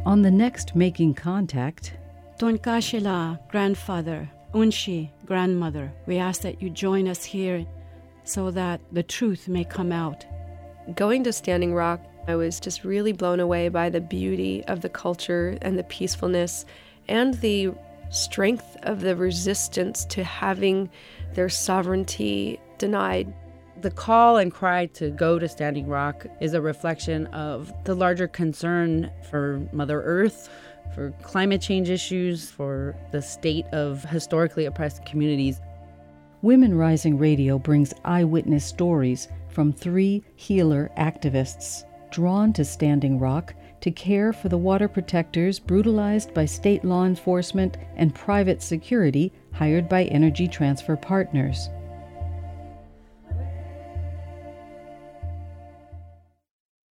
On the next Making Contact, Tonkashila, grandfather, Unshi, grandmother, we ask that you join us here so that the truth may come out. Going to Standing Rock, I was just really blown away by the beauty of the culture and the peacefulness and the strength of the resistance to having their sovereignty denied. The call and cry to go to Standing Rock is a reflection of the larger concern for Mother Earth, for climate change issues, for the state of historically oppressed communities. Women Rising Radio brings eyewitness stories from 3 healer activists drawn to Standing Rock to care for the water protectors brutalized by state law enforcement and private security hired by Energy Transfer Partners.